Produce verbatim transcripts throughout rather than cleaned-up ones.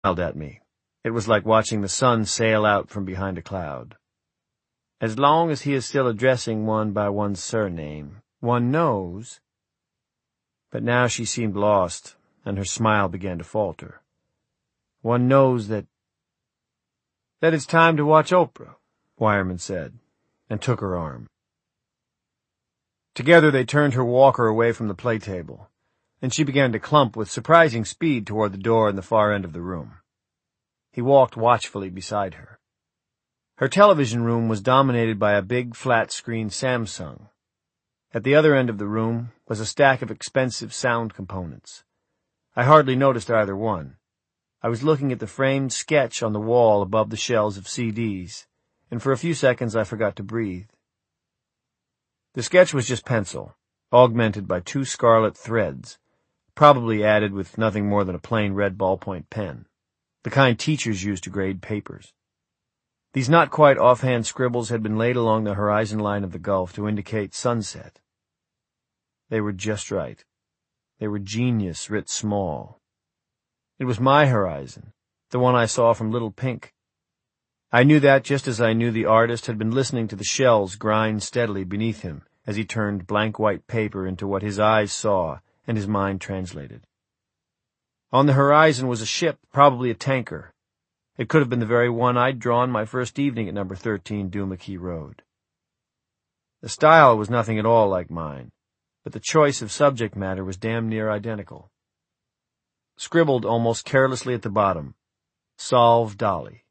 smiled at me. It was like watching the sun sail out from behind a cloud. As long as he is still addressing one by one's surname, one knows. But now she seemed lost, and her smile began to falter. One knows that... That it's time to watch Oprah, Wireman said, and took her arm. Together they turned her walker away from the play table, and she began to clump with surprising speed toward the door in the far end of the room. He walked watchfully beside her. Her television room was dominated by a big flat-screen Samsung. At the other end of the room was a stack of expensive sound components. I hardly noticed either one. I was looking at the framed sketch on the wall above the shelves of C Ds, and for a few seconds I forgot to breathe. The sketch was just pencil, augmented by two scarlet threads, probably added with nothing more than a plain red ballpoint pen, the kind teachers use to grade papers. These not quite offhand scribbles had been laid along the horizon line of the Gulf to indicate sunset. They were just right. They were genius writ small. It was my horizon, the one I saw from Little Pink. I knew that just as I knew the artist had been listening to the shells grind steadily beneath him as he turned blank white paper into what his eyes saw and his mind translated. On the horizon was a ship, probably a tanker. It could have been the very one I'd drawn my first evening at number thirteen Duma-Key Road. The style was nothing at all like mine, but the choice of subject matter was damn near identical. Scribbled almost carelessly at the bottom, Solve Dolly.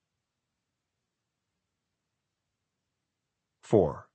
Four.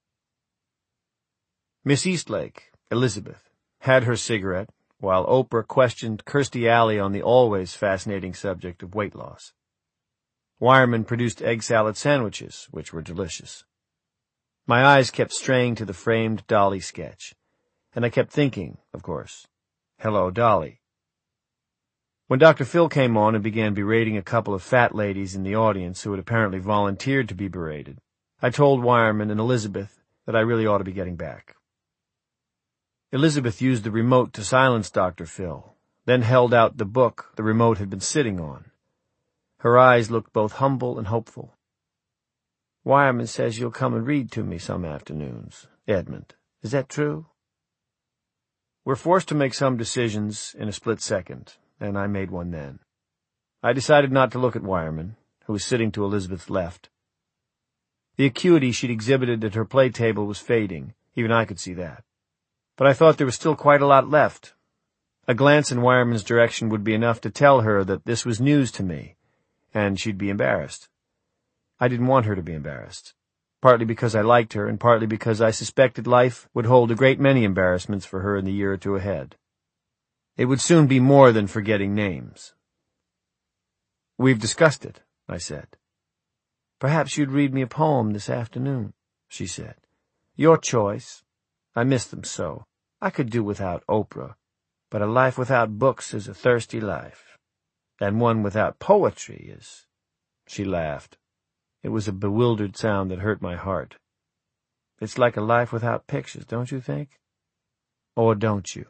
Miss Eastlake, Elizabeth, had her cigarette, while Oprah questioned Kirstie Alley on the always fascinating subject of weight loss. Wireman produced egg salad sandwiches, which were delicious. My eyes kept straying to the framed Dolly sketch, and I kept thinking, of course, hello, Dolly. When Doctor Phil came on and began berating a couple of fat ladies in the audience who had apparently volunteered to be berated, I told Wireman and Elizabeth that I really ought to be getting back. Elizabeth used the remote to silence Doctor Phil, then held out the book the remote had been sitting on. Her eyes looked both humble and hopeful. Wireman says you'll come and read to me some afternoons, Edmund. Is that true? We're forced to make some decisions in a split second, and I made one then. I decided not to look at Wireman, who was sitting to Elizabeth's left. The acuity she'd exhibited at her play table was fading, even I could see that. But I thought there was still quite a lot left. A glance in Wireman's direction would be enough to tell her that this was news to me, and she'd be embarrassed. I didn't want her to be embarrassed, partly because I liked her and partly because I suspected life would hold a great many embarrassments for her in the year or two ahead. It would soon be more than forgetting names. We've discussed it, I said. Perhaps you'd read me a poem this afternoon, she said. Your choice. I miss them so. I could do without Oprah, but a life without books is a thirsty life, and one without poetry is... She laughed. It was a bewildered sound that hurt my heart. It's like a life without pictures, don't you think? Or don't you?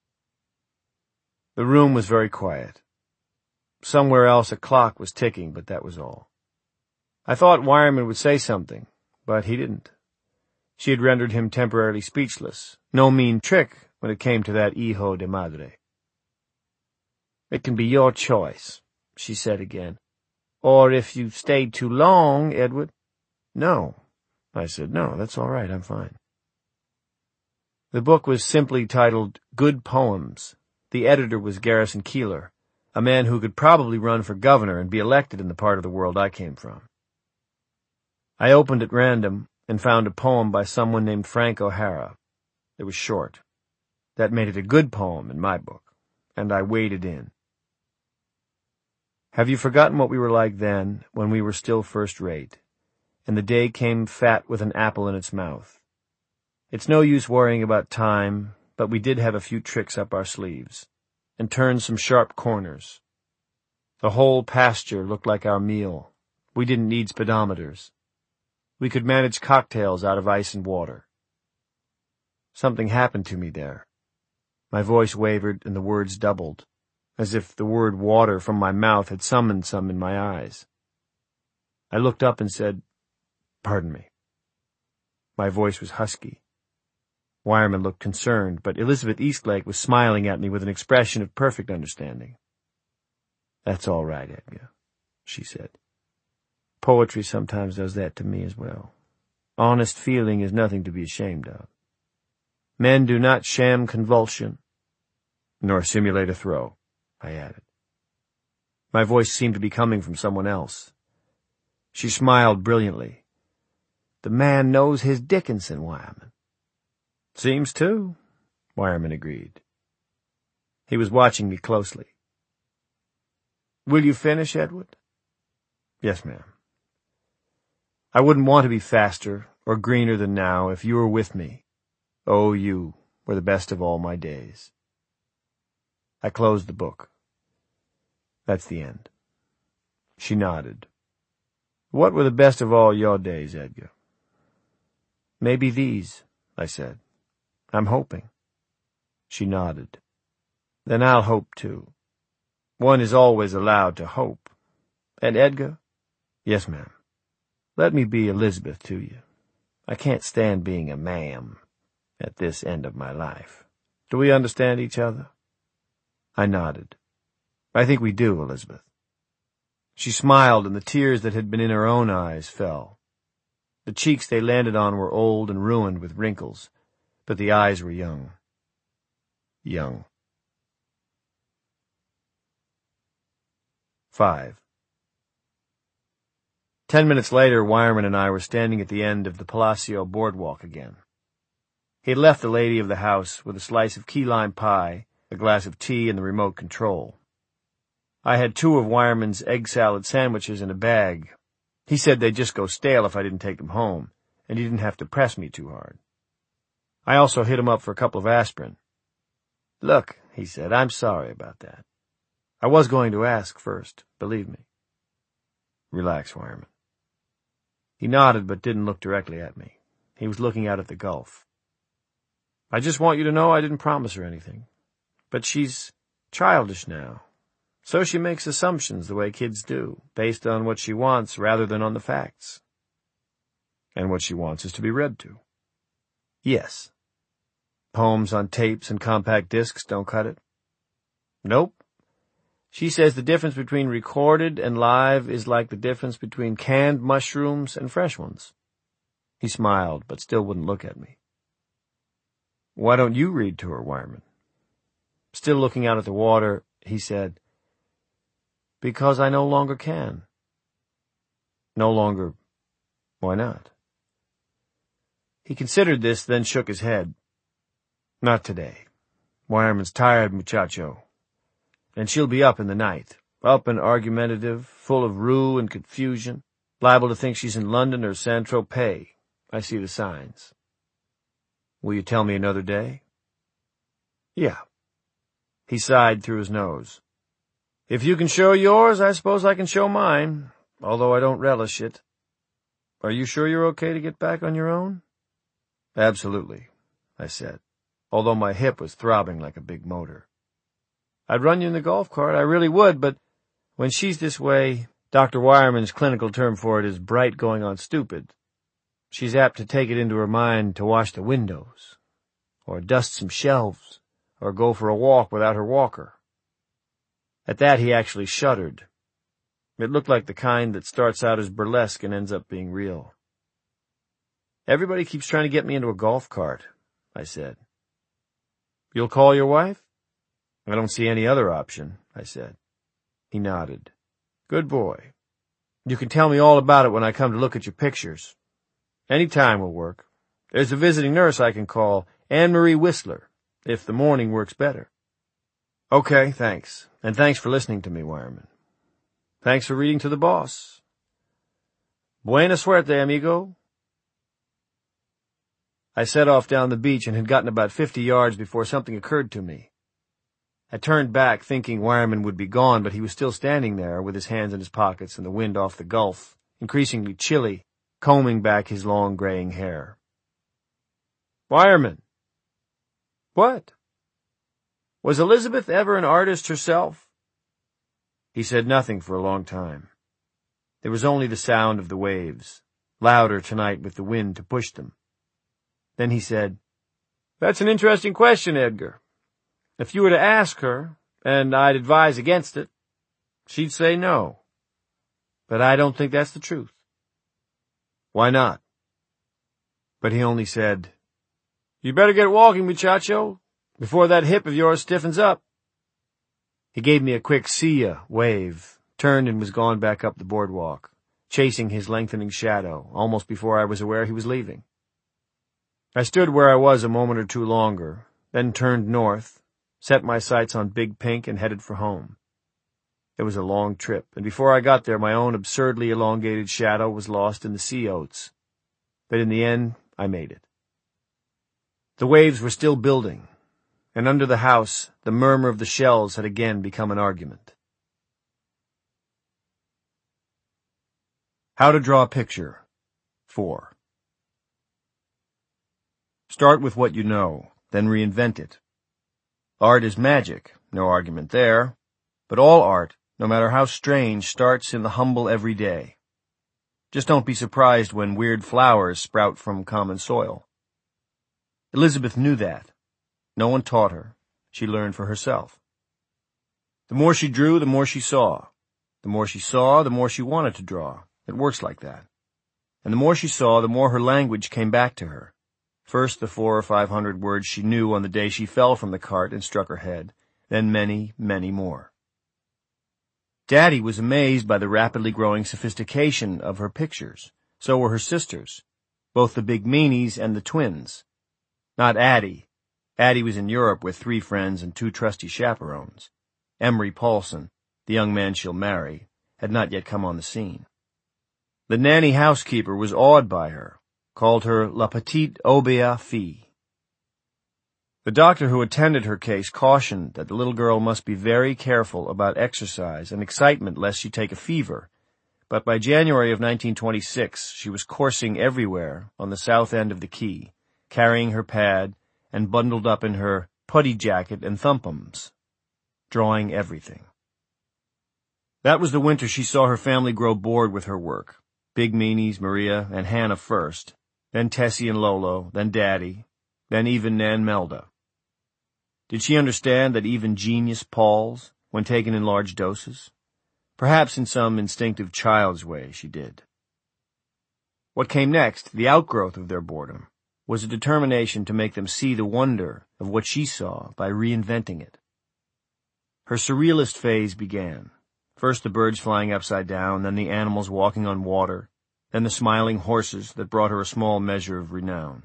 The room was very quiet. Somewhere else a clock was ticking, but that was all. I thought Wireman would say something, but he didn't. She had rendered him temporarily speechless. No mean trick when it came to that hijo de madre. It can be your choice, she said again. Or if you've stayed too long, Edward. No, I said, no, that's all right, I'm fine. The book was simply titled Good Poems. The editor was Garrison Keillor, a man who could probably run for governor and be elected in the part of the world I came from. I opened at random and found a poem by someone named Frank O'Hara. It was short. That made it a good poem in my book, and I waded in. Have you forgotten what we were like then, when we were still first-rate, and the day came fat with an apple in its mouth? It's no use worrying about time, but we did have a few tricks up our sleeves, and turned some sharp corners. The whole pasture looked like our meal. We didn't need speedometers. We could manage cocktails out of ice and water. Something happened to me there. My voice wavered and the words doubled. as if the word water from my mouth had summoned some in my eyes. I looked up and said, "Pardon me." My voice was husky. Wireman looked concerned, but Elizabeth Eastlake was smiling at me with an expression of perfect understanding. "That's all right, Edgar," she said. "Poetry sometimes does that to me as well. Honest feeling is nothing to be ashamed of. Men do not sham convulsion, nor simulate a throw," I added. My voice seemed to be coming from someone else. She smiled brilliantly. "The man knows his Dickinson, Wireman." "Seems to," Wireman agreed. He was watching me closely. "Will you finish, Edward?" "Yes, ma'am. I wouldn't want to be faster or greener than now if you were with me. Oh, you were the best of all my days." I closed the book. "That's the end." She nodded. "What were the best of all your days, Edgar?" "Maybe these," I said. "I'm hoping." She nodded. "Then I'll hope too. One is always allowed to hope. And Edgar?" "Yes, ma'am. Let me be Elizabeth to you. I can't stand being a ma'am at this end of my life. Do we understand each other?" I nodded. "I think we do, Elizabeth." She smiled, and the tears that had been in her own eyes fell. The cheeks they landed on were old and ruined with wrinkles, but the eyes were young. Young. Five. Ten minutes later, Wireman and I were standing at the end of the Palacio boardwalk again. He had left the lady of the house with a slice of key lime pie, a glass of tea, and the remote control. I had two of Wireman's egg salad sandwiches in a bag. He said they'd just go stale if I didn't take them home, and he didn't have to press me too hard. I also hit him up for a couple of aspirin. "Look," he said, "I'm sorry about that. I was going to ask first, believe me." "Relax, Wireman." He nodded but didn't look directly at me. He was looking out at the Gulf. "I just want you to know I didn't promise her anything. But she's childish now. So she makes assumptions the way kids do, based on what she wants rather than on the facts." "And what she wants is to be read to." "Yes." "Poems on tapes and compact discs don't cut it?" "Nope. She says the difference between recorded and live is like the difference between canned mushrooms and fresh ones." He smiled, but still wouldn't look at me. "Why don't you read to her, Wireman?" Still looking out at the water, he said, "Because I no longer can." "No longer? Why not?" He considered this, then shook his head. "Not today. Wireman's tired, muchacho. And she'll be up in the night, up and argumentative, full of rue and confusion, liable to think she's in London or Saint-Tropez. I see the signs." "Will you tell me another day?" "Yeah." He sighed through his nose. "If you can show yours, I suppose I can show mine, although I don't relish it. Are you sure you're okay to get back on your own?" "Absolutely," I said, although my hip was throbbing like a big motor. "I'd run you in the golf cart, I really would, but when she's this way, Doctor Wireman's clinical term for it is bright going on stupid. She's apt to take it into her mind to wash the windows, or dust some shelves, or go for a walk without her walker." At that he actually shuddered. It looked like the kind that starts out as burlesque and ends up being real. "Everybody keeps trying to get me into a golf cart," I said. "You'll call your wife?" "I don't see any other option," I said. He nodded. "Good boy. You can tell me all about it when I come to look at your pictures. Any time will work. There's a visiting nurse I can call, Anne-Marie Whistler, if the morning works better." "Okay, thanks. And thanks for listening to me, Wireman. Thanks for reading to the boss. Buena suerte, amigo." I set off down the beach and had gotten about fifty yards before something occurred to me. I turned back, thinking Wireman would be gone, but he was still standing there with his hands in his pockets and the wind off the Gulf, increasingly chilly, combing back his long graying hair. "Wireman." "What?" "Was Elizabeth ever an artist herself?" He said nothing for a long time. There was only the sound of the waves, louder tonight with the wind to push them. Then he said, "That's an interesting question, Edgar. If you were to ask her, and I'd advise against it, she'd say no. But I don't think that's the truth." "Why not?" But he only said, "You better get walking, muchacho, before that hip of yours stiffens up." He gave me a quick see ya wave, turned and was gone back up the boardwalk, chasing his lengthening shadow, almost before I was aware he was leaving. I stood where I was a moment or two longer, then turned north, set my sights on Big Pink and headed for home. It was a long trip, and before I got there my own absurdly elongated shadow was lost in the sea oats. But in the end, I made it. The waves were still building, and under the house the murmur of the shells had again become an argument. How to Draw a Picture. four. Start with what you know, then reinvent it. Art is magic, no argument there, but all art, no matter how strange, starts in the humble everyday. Just don't be surprised when weird flowers sprout from common soil. Elizabeth knew that. No one taught her. She learned for herself. The more she drew, the more she saw. The more she saw, the more she wanted to draw. It works like that. And the more she saw, the more her language came back to her. First the four or five hundred words she knew on the day she fell from the cart and struck her head, then many, many more. Daddy was amazed by the rapidly growing sophistication of her pictures. So were her sisters, both the big meanies and the twins. Not Addie. Addie was in Europe with three friends and two trusty chaperones. Emery Paulson, the young man she'll marry, had not yet come on the scene. The nanny housekeeper was awed by her, called her La Petite Obéa Fille. The doctor who attended her case cautioned that the little girl must be very careful about exercise and excitement lest she take a fever, but by January of nineteen twenty-six she was coursing everywhere on the south end of the quay, carrying her pad and bundled up in her putty jacket and thumpums, drawing everything. That was the winter she saw her family grow bored with her work. Big Meanies, Maria, and Hannah first, then Tessie and Lolo, then Daddy, then even Nan Melda. Did she understand that even genius palls when taken in large doses? Perhaps in some instinctive child's way she did. What came next, the outgrowth of their boredom, was a determination to make them see the wonder of what she saw by reinventing it. Her surrealist phase began. First the birds flying upside down, then the animals walking on water, then the smiling horses that brought her a small measure of renown.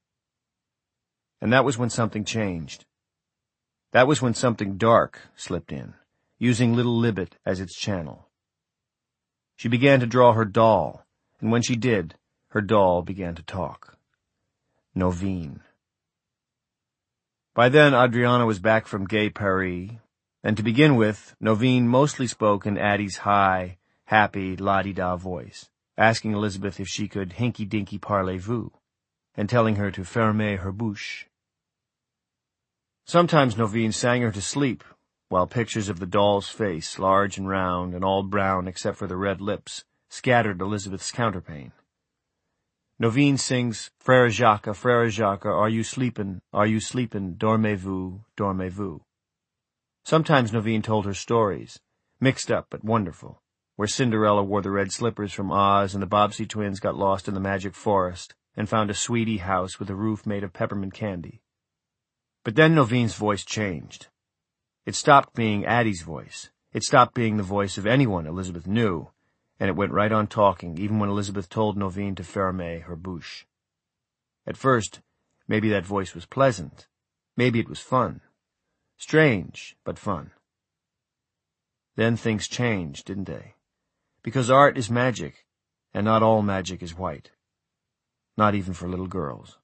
And that was when something changed. That was when something dark slipped in, using little Libet as its channel. She began to draw her doll, and when she did, her doll began to talk. Novine. By then, Adriana was back from Gay Paris, and to begin with, Novine mostly spoke in Addie's high, happy, la-di-da voice, asking Elizabeth if she could hinky-dinky parlez-vous, and telling her to fermer her bouche. Sometimes Novine sang her to sleep, while pictures of the doll's face, large and round and all brown except for the red lips, scattered Elizabeth's counterpane. Novine sings, Frère Jacques, Frère Jacques, are you sleepin', are you sleepin', dormez-vous, dormez-vous. Sometimes Novine told her stories, mixed up but wonderful, where Cinderella wore the red slippers from Oz and the Bobbsey twins got lost in the magic forest and found a sweetie house with a roof made of peppermint candy. But then Novine's voice changed. It stopped being Addie's voice. It stopped being the voice of anyone Elizabeth knew, and it went right on talking, even when Elizabeth told Novine to fermer her bouche. At first, maybe that voice was pleasant. Maybe it was fun. Strange, but fun. Then things changed, didn't they? Because art is magic, and not all magic is white. Not even for little girls.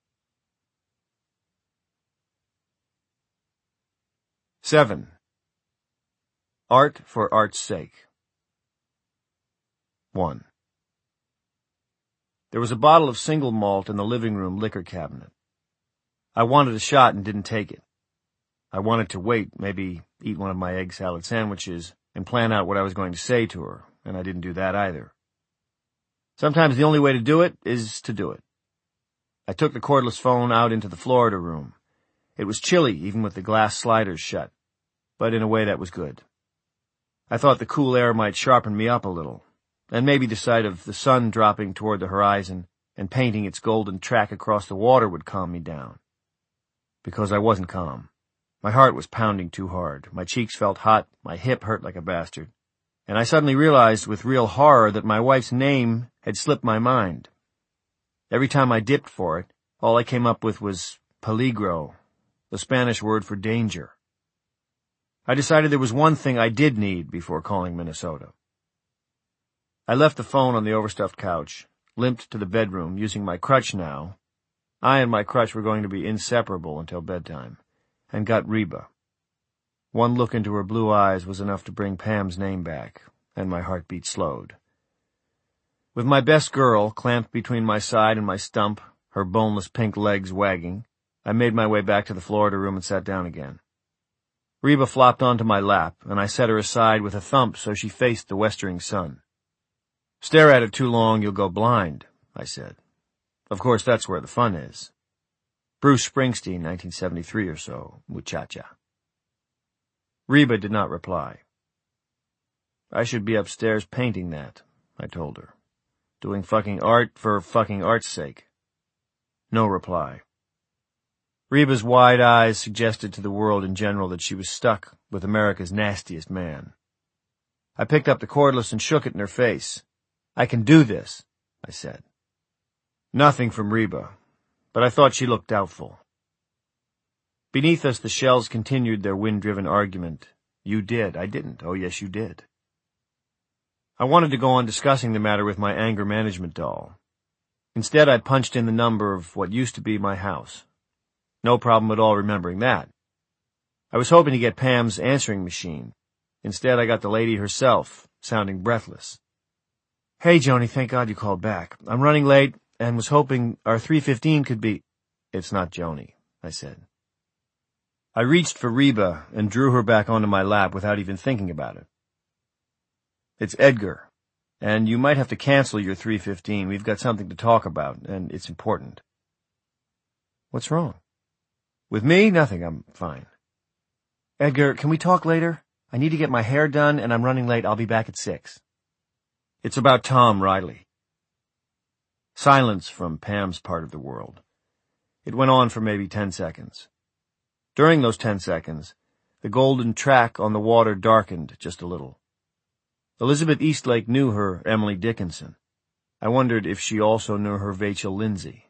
Seven. Art for art's sake. One. There was a bottle of single malt in the living room liquor cabinet. I wanted a shot and didn't take it. I wanted to wait, maybe eat one of my egg salad sandwiches, and plan out what I was going to say to her, and I didn't do that either. Sometimes the only way to do it is to do it. I took the cordless phone out into the Florida room. It was chilly, even with the glass sliders shut, but in a way that was good. I thought the cool air might sharpen me up a little, and maybe the sight of the sun dropping toward the horizon and painting its golden track across the water would calm me down. Because I wasn't calm. My heart was pounding too hard, my cheeks felt hot, my hip hurt like a bastard, and I suddenly realized with real horror that my wife's name had slipped my mind. Every time I dipped for it, all I came up with was peligro, the Spanish word for danger. I decided there was one thing I did need before calling Minnesota. I left the phone on the overstuffed couch, limped to the bedroom, using my crutch now. I and my crutch were going to be inseparable until bedtime, and got Reba. One look into her blue eyes was enough to bring Pam's name back, and my heartbeat slowed. With my best girl clamped between my side and my stump, her boneless pink legs wagging, I made my way back to the Florida room and sat down again. Reba flopped onto my lap, and I set her aside with a thump so she faced the westering sun. "Stare at it too long, you'll go blind," I said. Of course, that's where the fun is. Bruce Springsteen, nineteen seventy-three or so, muchacha. Reba did not reply. "I should be upstairs painting that," I told her. "Doing fucking art for fucking art's sake." No reply. Reba's wide eyes suggested to the world in general that she was stuck with America's nastiest man. I picked up the cordless and shook it in her face. "I can do this," I said. Nothing from Reba, but I thought she looked doubtful. Beneath us, the shells continued their wind-driven argument. "You did. I didn't. Oh, yes, you did." I wanted to go on discussing the matter with my anger management doll. Instead, I punched in the number of what used to be my house. No problem at all remembering that. I was hoping to get Pam's answering machine. Instead, I got the lady herself, sounding breathless. "Hey, Joni, thank God you called back. I'm running late and was hoping our three fifteen could be—" "It's not Joni," I said. I reached for Reba and drew her back onto my lap without even thinking about it. "It's Edgar, and you might have to cancel your three fifteen. We've got something to talk about, and it's important." "What's wrong?" "With me? Nothing. I'm fine." "Edgar, can we talk later? I need to get my hair done, and I'm running late. I'll be back at six. "It's about Tom Riley." Silence from Pam's part of the world. It went on for maybe ten seconds. During those ten seconds, the golden track on the water darkened just a little. Elizabeth Eastlake knew her Emily Dickinson. I wondered if she also knew her Vachel Lindsay.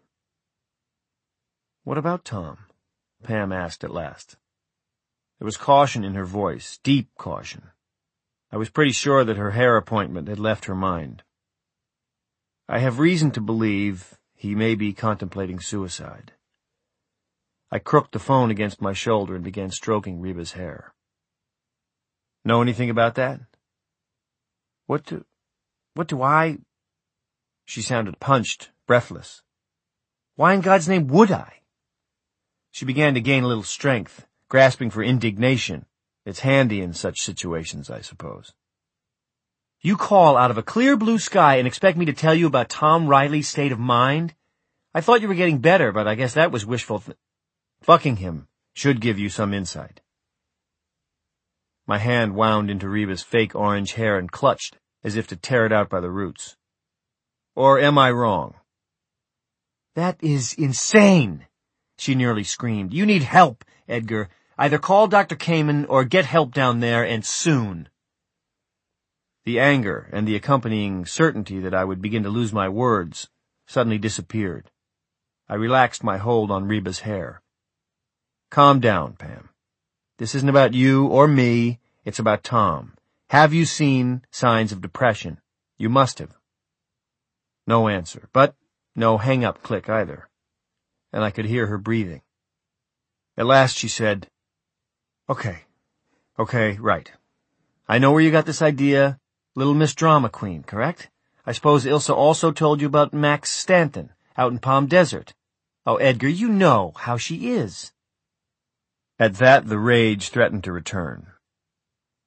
"What about Tom?" Pam asked at last. There was caution in her voice, deep caution. I was pretty sure that her hair appointment had left her mind. "I have reason to believe he may be contemplating suicide." I crooked the phone against my shoulder and began stroking Reba's hair. "Know anything about that?" What do... what do I... She sounded punched, breathless. "Why in God's name would I?" She began to gain a little strength, grasping for indignation. It's handy in such situations, I suppose. "You call out of a clear blue sky and expect me to tell you about Tom Riley's state of mind? I thought you were getting better, but I guess that was wishful th- Fucking him should give you some insight." My hand wound into Reba's fake orange hair and clutched, as if to tear it out by the roots. "Or am I wrong?" "That is insane!" she nearly screamed. "You need help, Edgar. Either call Doctor Kamen or get help down there, and soon." The anger and the accompanying certainty that I would begin to lose my words suddenly disappeared. I relaxed my hold on Reba's hair. "Calm down, Pam. This isn't about you or me. It's about Tom. Have you seen signs of depression? You must have." No answer, but no hang-up click either. And I could hear her breathing. At last she said, Okay. Okay, right. I know where you got this idea. Little Miss Drama Queen, correct? I suppose Ilsa also told you about Max Stanton, out in Palm Desert. Oh, Edgar, you know how she is." At that, the rage threatened to return.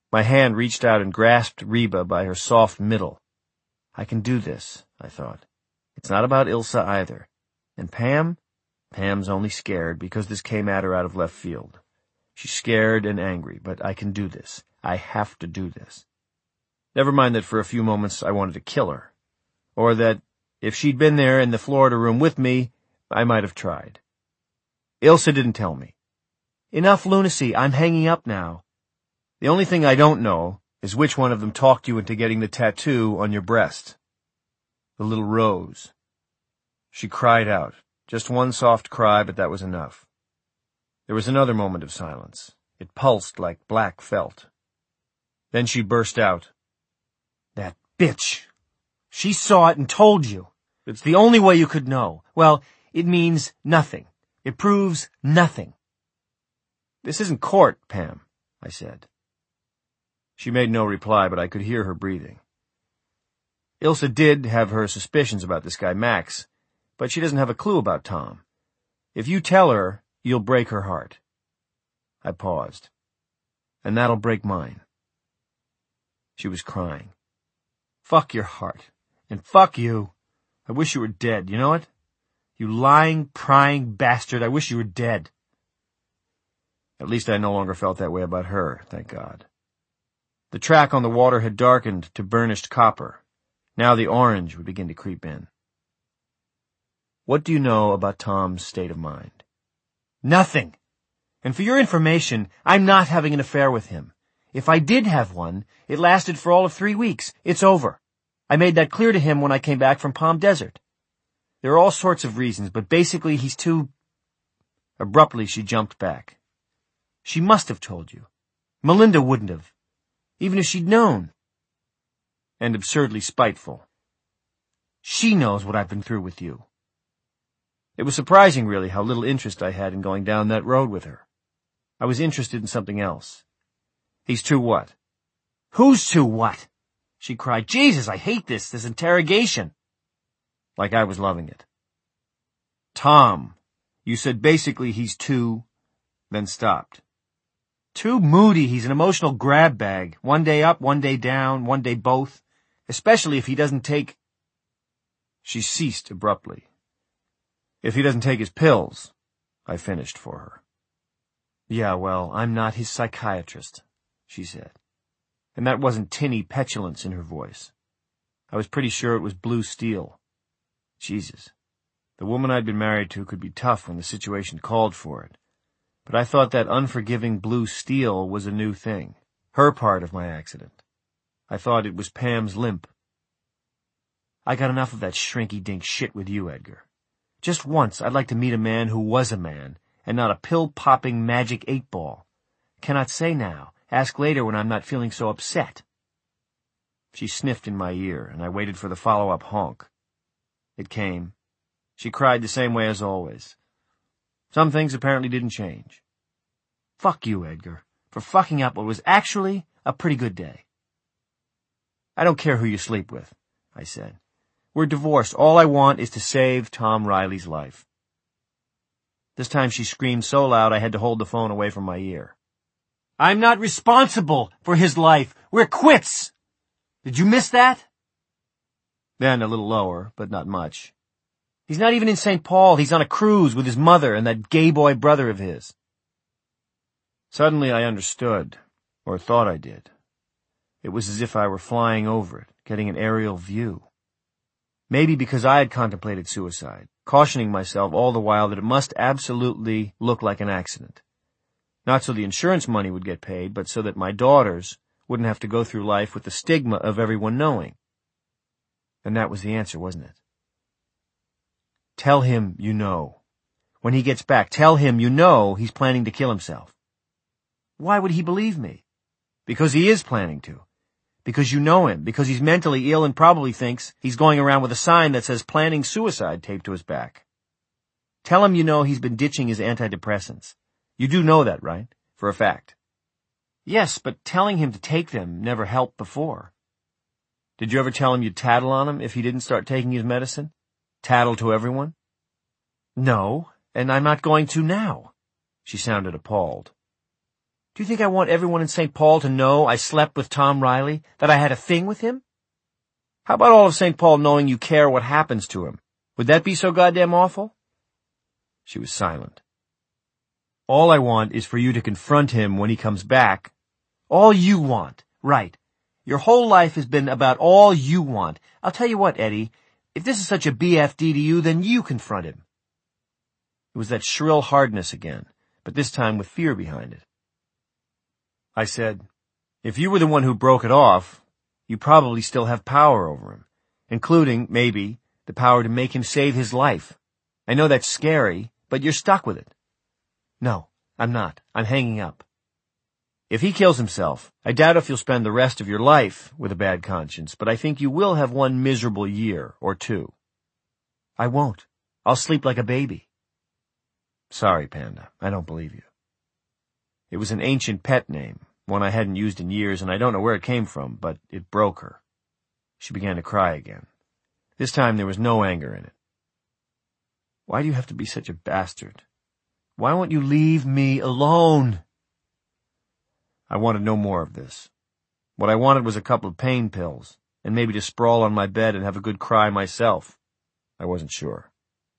My hand reached out and grasped Reba by her soft middle. I can do this, I thought. It's not about Ilsa either. And Pam? Pam's only scared because this came at her out of left field. She's scared and angry, but I can do this. I have to do this. Never mind that for a few moments I wanted to kill her. Or that if she'd been there in the Florida room with me, I might have tried. Ilsa didn't tell me. Enough lunacy, I'm hanging up now. The only thing I don't know is which one of them talked you into getting the tattoo on your breast. The little rose. She cried out. Just one soft cry, but that was enough. There was another moment of silence. It pulsed like black felt. Then she burst out. That bitch! She saw it and told you. It's the only way you could know. Well, it means nothing. It proves nothing. This isn't court, Pam, I said. She made no reply, but I could hear her breathing. Ilsa did have her suspicions about this guy, Max, but she doesn't have a clue about Tom. If you tell her, you'll break her heart. I paused. And that'll break mine. She was crying. Fuck your heart. And fuck you. I wish you were dead, you know it? You lying, prying bastard, I wish you were dead. At least I no longer felt that way about her, thank God. The track on the water had darkened to burnished copper. Now the orange would begin to creep in. What do you know about Tom's state of mind? Nothing. And for your information, I'm not having an affair with him. If I did have one, it lasted for all of three weeks. It's over. I made that clear to him when I came back from Palm Desert. There are all sorts of reasons, but basically he's too... Abruptly, she jumped back. She must have told you. Melinda wouldn't have. Even if she'd known. And absurdly spiteful. She knows what I've been through with you. It was surprising, really, how little interest I had in going down that road with her. I was interested in something else. He's too what? Who's too what? She cried. Jesus, I hate this, this interrogation. Like I was loving it. Tom, you said basically he's too, then stopped. Too moody, he's an emotional grab bag. One day up, one day down, one day both. Especially if he doesn't take... She ceased abruptly. If he doesn't take his pills, I finished for her. Yeah, well, I'm not his psychiatrist, she said. And that wasn't tinny petulance in her voice. I was pretty sure it was blue steel. Jesus. The woman I'd been married to could be tough when the situation called for it. But I thought that unforgiving blue steel was a new thing. Her part of my accident. I thought it was Pam's limp. I got enough of that shrinky-dink shit with you, Edgar. Just once I'd like to meet a man who was a man, and not a pill-popping magic eight-ball. Cannot say now. Ask later when I'm not feeling so upset. She sniffed in my ear, and I waited for the follow-up honk. It came. She cried the same way as always. Some things apparently didn't change. Fuck you, Edgar, for fucking up what was actually a pretty good day. I don't care who you sleep with, I said. We're divorced. All I want is to save Tom Riley's life. This time she screamed so loud I had to hold the phone away from my ear. I'm not responsible for his life. We're quits. Did you miss that? Then a little lower, but not much. He's not even in Saint Paul. He's on a cruise with his mother and that gay boy brother of his. Suddenly I understood, or thought I did. It was as if I were flying over it, getting an aerial view. Maybe because I had contemplated suicide, cautioning myself all the while that it must absolutely look like an accident. Not so the insurance money would get paid, but so that my daughters wouldn't have to go through life with the stigma of everyone knowing. And that was the answer, wasn't it? Tell him you know. When he gets back, tell him you know he's planning to kill himself. Why would he believe me? Because he is planning to. Because you know him. Because he's mentally ill and probably thinks he's going around with a sign that says planning suicide taped to his back. Tell him you know he's been ditching his antidepressants. You do know that, right? For a fact. Yes, but telling him to take them never helped before. Did you ever tell him you'd tattle on him if he didn't start taking his medicine? Tattle to everyone? No, and I'm not going to now. She sounded appalled. Do you think I want everyone in Saint Paul to know I slept with Tom Riley, that I had a thing with him? How about all of Saint Paul knowing you care what happens to him? Would that be so goddamn awful?" She was silent. "All I want is for you to confront him when he comes back." "All you want, right. Your whole life has been about all you want. I'll tell you what, Eddie, if this is such a B F D to you, then you confront him." It was that shrill hardness again, but this time with fear behind it. I said, "If you were the one who broke it off, you probably still have power over him, including, maybe, the power to make him save his life. I know that's scary, but you're stuck with it." "No, I'm not. I'm hanging up." "If he kills himself, I doubt if you'll spend the rest of your life with a bad conscience, but I think you will have one miserable year or two." "I won't. I'll sleep like a baby." "Sorry, Panda. I don't believe you." It was an ancient pet name, one I hadn't used in years, and I don't know where it came from, but it broke her. She began to cry again. This time there was no anger in it. "Why do you have to be such a bastard? Why won't you leave me alone?" I wanted no more of this. What I wanted was a couple of pain pills, and maybe to sprawl on my bed and have a good cry myself. I wasn't sure.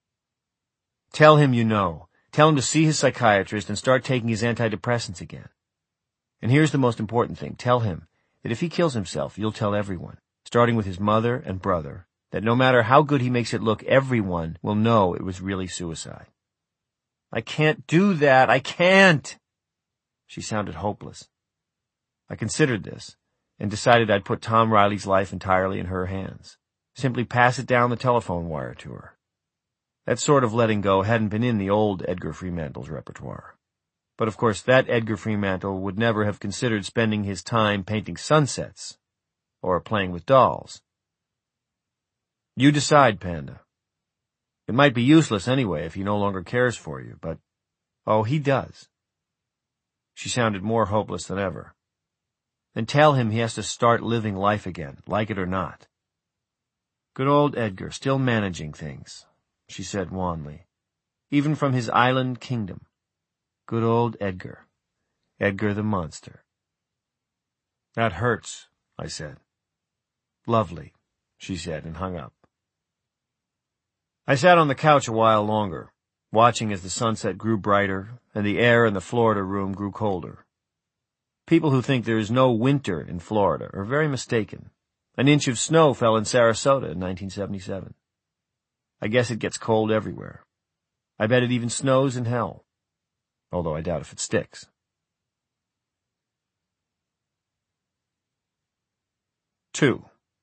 "Tell him you know. Tell him to see his psychiatrist and start taking his antidepressants again. And here's the most important thing. Tell him that if he kills himself, you'll tell everyone, starting with his mother and brother, that no matter how good he makes it look, everyone will know it was really suicide." "I can't do that. I can't." She sounded hopeless. I considered this and decided I'd put Tom Riley's life entirely in her hands. Simply pass it down the telephone wire to her. That sort of letting go hadn't been in the old Edgar Fremantle's repertoire. But of course that Edgar Fremantle would never have considered spending his time painting sunsets or playing with dolls. "You decide, Panda. It might be useless anyway if he no longer cares for you, but, oh, he does." She sounded more hopeless than ever. "Then tell him he has to start living life again, like it or not." "Good old Edgar, still managing things," she said wanly. "Even from his island kingdom. Good old Edgar. Edgar the monster." "That hurts," I said. "Lovely," she said, and hung up. I sat on the couch a while longer, watching as the sunset grew brighter and the air in the Florida room grew colder. People who think there is no winter in Florida are very mistaken. An inch of snow fell in Sarasota in nineteen seventy-seven. I guess it gets cold everywhere. I bet it even snows in hell, although I doubt if it sticks. Two.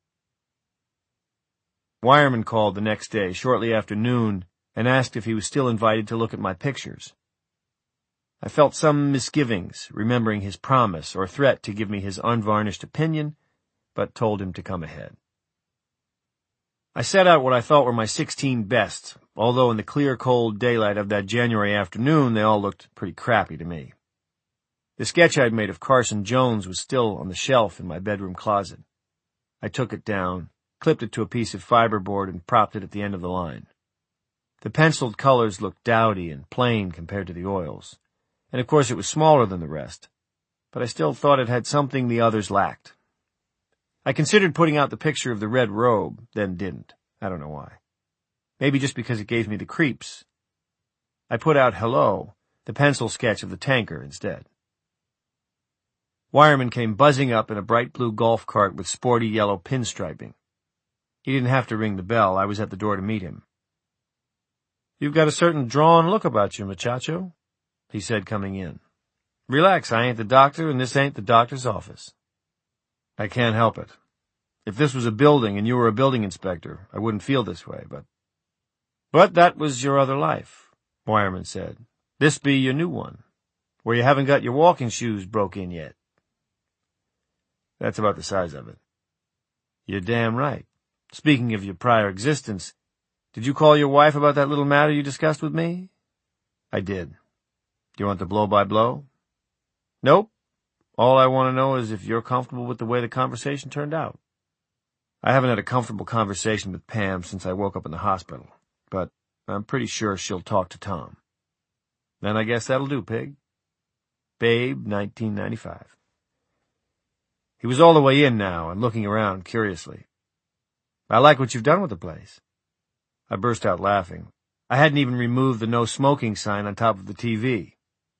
Wireman called the next day, shortly after noon, and asked if he was still invited to look at my pictures. I felt some misgivings, remembering his promise or threat to give me his unvarnished opinion, but told him to come ahead. I set out what I thought were my sixteen best, although in the clear, cold daylight of that January afternoon they all looked pretty crappy to me. The sketch I'd made of Carson Jones was still on the shelf in my bedroom closet. I took it down, clipped it to a piece of fiberboard, and propped it at the end of the line. The penciled colors looked dowdy and plain compared to the oils, and of course it was smaller than the rest, but I still thought it had something the others lacked. I considered putting out the picture of the red robe, then didn't. I don't know why. Maybe just because it gave me the creeps. I put out Hello, the pencil sketch of the tanker, instead. Wireman came buzzing up in a bright blue golf cart with sporty yellow pinstriping. He didn't have to ring the bell. I was at the door to meet him. "You've got a certain drawn look about you, muchacho," he said, coming in. "Relax, I ain't the doctor, and this ain't the doctor's office." "I can't help it. If this was a building and you were a building inspector, I wouldn't feel this way, but—" "But that was your other life," Wireman said. "This be your new one, where you haven't got your walking shoes broke in yet." "That's about the size of it." "You're damn right. Speaking of your prior existence, did you call your wife about that little matter you discussed with me?" "I did. Do you want the blow-by-blow?" "Nope. All I want to know is if you're comfortable with the way the conversation turned out." I haven't had a comfortable conversation with Pam since I woke up in the hospital, but I'm pretty sure she'll talk to Tom. "Then I guess that'll do, Pig." Babe, nineteen ninety-five. He was all the way in now and looking around curiously. I like what you've done with the place. I burst out laughing. I hadn't even removed the no smoking sign on top of the T V.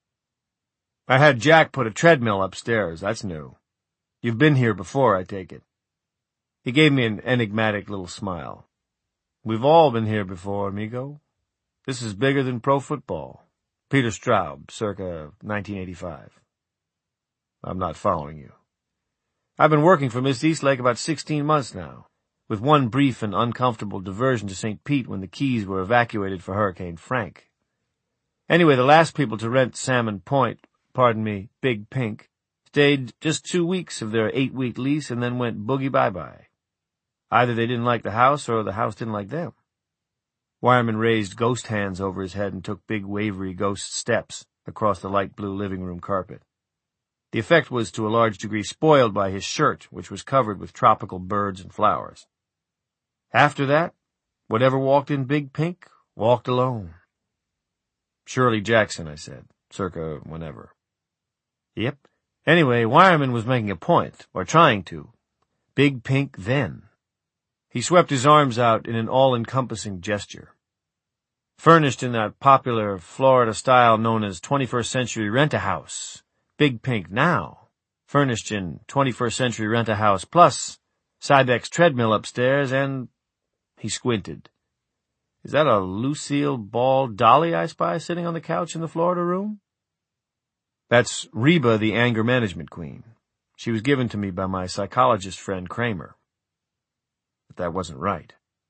I had Jack put a treadmill upstairs, that's new. You've been here before, I take it. He gave me an enigmatic little smile. We've all been here before, amigo. This is bigger than pro football. Peter Straub, circa nineteen eighty-five. I'm not following you. I've been working for Miss Eastlake about sixteen months now, with one brief and uncomfortable diversion to Saint Pete when the Keys were evacuated for Hurricane Frank. Anyway, the last people to rent Salmon Point, pardon me, Big Pink, stayed just two weeks of their eight-week lease and then went boogie bye-bye. Either they didn't like the house or the house didn't like them. Wireman raised ghost hands over his head and took big wavery ghost steps across the light blue living room carpet. The effect was to a large degree spoiled by his shirt, which was covered with tropical birds and flowers. After that, whatever walked in Big Pink walked alone. Shirley Jackson, I said, circa whenever. Yep. Anyway, Wireman was making a point, or trying to. Big Pink then. He swept his arms out in an all-encompassing gesture. Furnished in that popular Florida style known as twenty-first century rent-a-house. Big Pink now. Furnished in twenty-first century rent-a-house plus Cybex treadmill upstairs and... He squinted. Is that a Lucille Ball dolly I spy sitting on the couch in the Florida room? That's Reba, the anger management queen. She was given to me by my psychologist friend Kramer. But that wasn't right.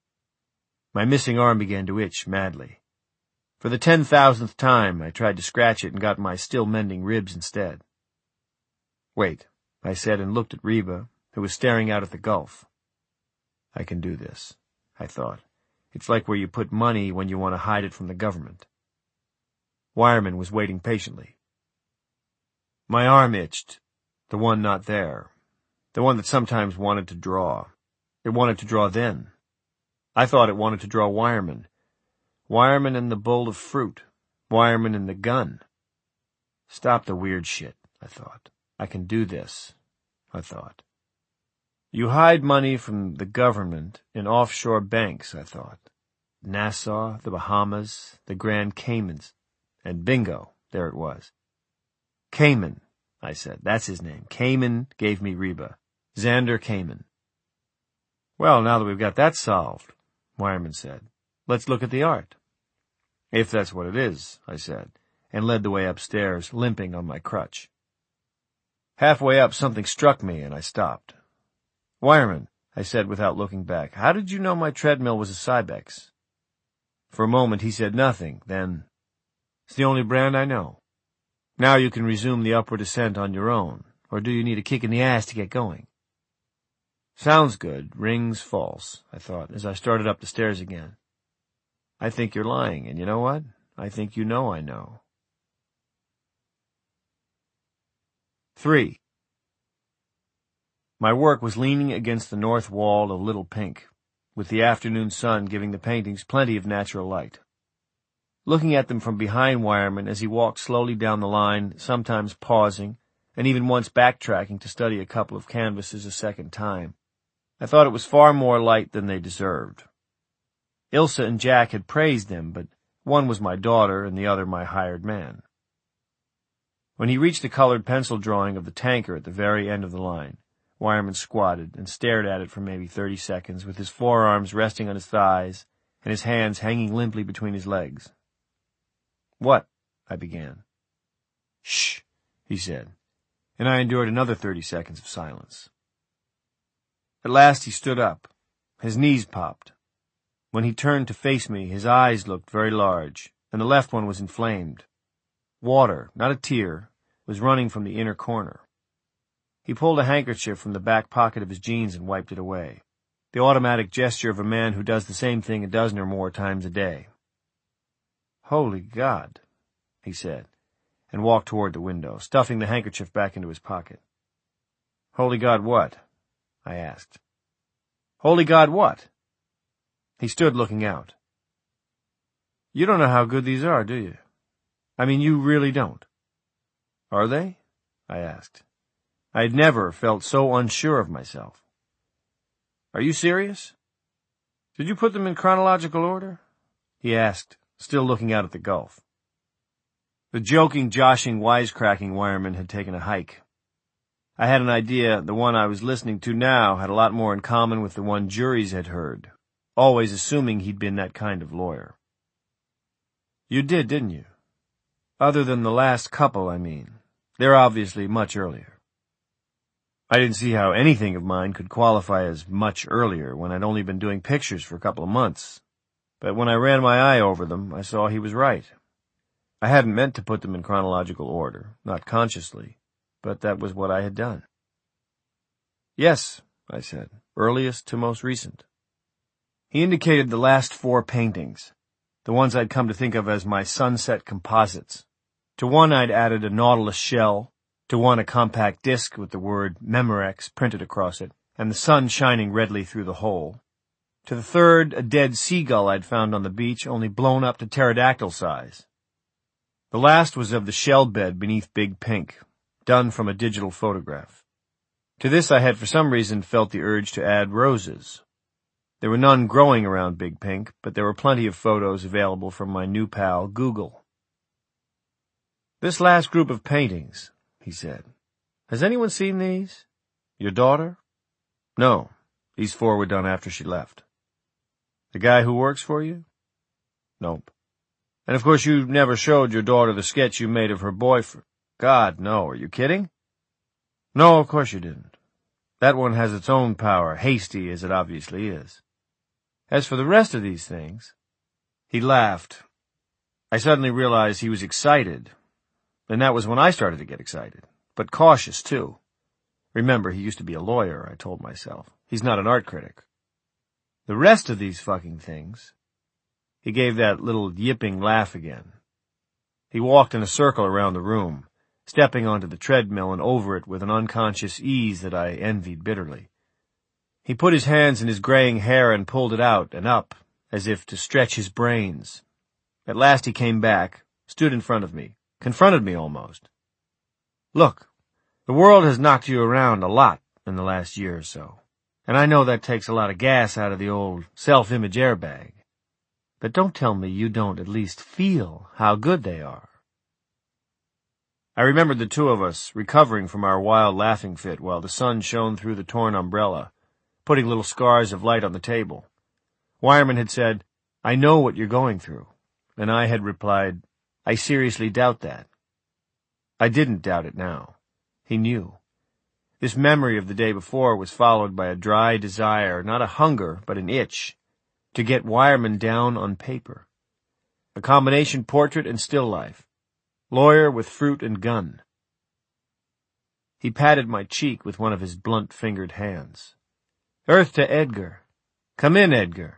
My missing arm began to itch madly. For the ten thousandth time, I tried to scratch it and got my still-mending ribs instead. Wait, I said and looked at Reba, who was staring out at the Gulf. I can do this, I thought. It's like where you put money when you want to hide it from the government. Wireman was waiting patiently. My arm itched, the one not there, the one that sometimes wanted to draw. It wanted to draw then. I thought it wanted to draw Wireman. Wireman and the bowl of fruit. Wireman and the gun. Stop the weird shit, I thought. I can do this, I thought. You hide money from the government in offshore banks, I thought. Nassau, the Bahamas, the Grand Caymans. And bingo, there it was. Cayman, I said. That's his name. Cayman gave me Reba. Xander Cayman. Well, now that we've got that solved, Wireman said, let's look at the art. If that's what it is, I said, and led the way upstairs, limping on my crutch. Halfway up, something struck me, and I stopped. Wireman, I said without looking back, how did you know my treadmill was a Cybex? For a moment he said nothing, then, it's the only brand I know. Now you can resume the upward ascent on your own, or do you need a kick in the ass to get going? Sounds good, rings false, I thought, as I started up the stairs again. I think you're lying, and you know what? I think you know I know. Three. My work was leaning against the north wall of Little Pink, with the afternoon sun giving the paintings plenty of natural light. Looking at them from behind Wireman as he walked slowly down the line, sometimes pausing, and even once backtracking to study a couple of canvases a second time, I thought it was far more light than they deserved. Ilsa and Jack had praised them, but one was my daughter and the other my hired man. When he reached the colored pencil drawing of the tanker at the very end of the line, Wireman squatted and stared at it for maybe thirty seconds, with his forearms resting on his thighs and his hands hanging limply between his legs. What? I began. Shh, he said, and I endured another thirty seconds of silence. At last he stood up. His knees popped. When he turned to face me, his eyes looked very large, and the left one was inflamed. Water, not a tear, was running from the inner corner. He pulled a handkerchief from the back pocket of his jeans and wiped it away, the automatic gesture of a man who does the same thing a dozen or more times a day. Holy God, he said, and walked toward the window, stuffing the handkerchief back into his pocket. Holy God what? I asked. Holy God what? He stood looking out. You don't know how good these are, do you? I mean, you really don't. Are they? I asked. I had never felt so unsure of myself. Are you serious? Did you put them in chronological order? He asked, still looking out at the Gulf. The joking, joshing, wisecracking wireman had taken a hike. I had an idea the one I was listening to now had a lot more in common with the one juries had heard, always assuming he'd been that kind of lawyer. You did, didn't you? Other than the last couple, I mean. They're obviously much earlier. I didn't see how anything of mine could qualify as much earlier when I'd only been doing pictures for a couple of months. But when I ran my eye over them, I saw he was right. I hadn't meant to put them in chronological order, not consciously, but that was what I had done. Yes, I said, earliest to most recent. He indicated the last four paintings, the ones I'd come to think of as my sunset composites. To one I'd added a nautilus shell, to one a compact disc with the word Memorex printed across it, and the sun shining redly through the hole. To the third, a dead seagull I'd found on the beach, only blown up to pterodactyl size. The last was of the shell bed beneath Big Pink, done from a digital photograph. To this I had for some reason felt the urge to add roses. There were none growing around Big Pink, but there were plenty of photos available from my new pal, Google. This last group of paintings, he said. Has anyone seen these? Your daughter? No, these four were done after she left. The guy who works for you? Nope. And of course you never showed your daughter the sketch you made of her boyfriend. God, no. Are you kidding? No, of course you didn't. That one has its own power, hasty as it obviously is. As for the rest of these things, he laughed. I suddenly realized he was excited, and that was when I started to get excited, but cautious too. Remember, he used to be a lawyer, I told myself. He's not an art critic. The rest of these fucking things... He gave that little yipping laugh again. He walked in a circle around the room, stepping onto the treadmill and over it with an unconscious ease that I envied bitterly. He put his hands in his graying hair and pulled it out and up, as if to stretch his brains. At last he came back, stood in front of me, confronted me almost. Look, the world has knocked you around a lot in the last year or so, and I know that takes a lot of gas out of the old self-image airbag. But don't tell me you don't at least feel how good they are. I remembered the two of us recovering from our wild laughing fit while the sun shone through the torn umbrella, putting little scars of light on the table. Wireman had said, I know what you're going through, and I had replied, I seriously doubt that. I didn't doubt it now. He knew. This memory of the day before was followed by a dry desire, not a hunger, but an itch, to get Wireman down on paper. A combination portrait and still life. Lawyer with fruit and gun. He patted my cheek with one of his blunt-fingered hands. Earth to Edgar. Come in, Edgar.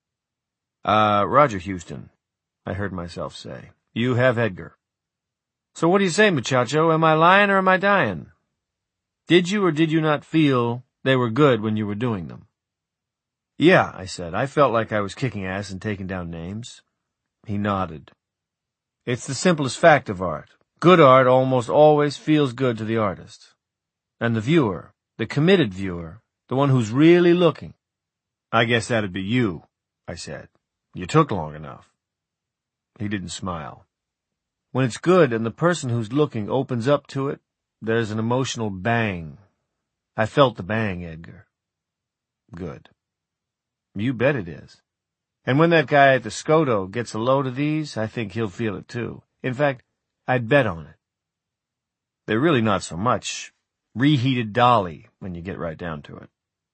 Uh, Roger Houston, I heard myself say. You have Edgar. So what do you say, muchacho? Am I lying or am I dying? Did you or did you not feel they were good when you were doing them? Yeah, I said. I felt like I was kicking ass and taking down names. He nodded. It's the simplest fact of art. Good art almost always feels good to the artist. And the viewer, the committed viewer, the one who's really looking. I guess that'd be you, I said. You took long enough. He didn't smile. When it's good and the person who's looking opens up to it, there's an emotional bang. I felt the bang, Edgar. Good. You bet it is. And when that guy at the Scoto gets a load of these, I think he'll feel it too. In fact, I'd bet on it. They're really not so much reheated Dolly when you get right down to it.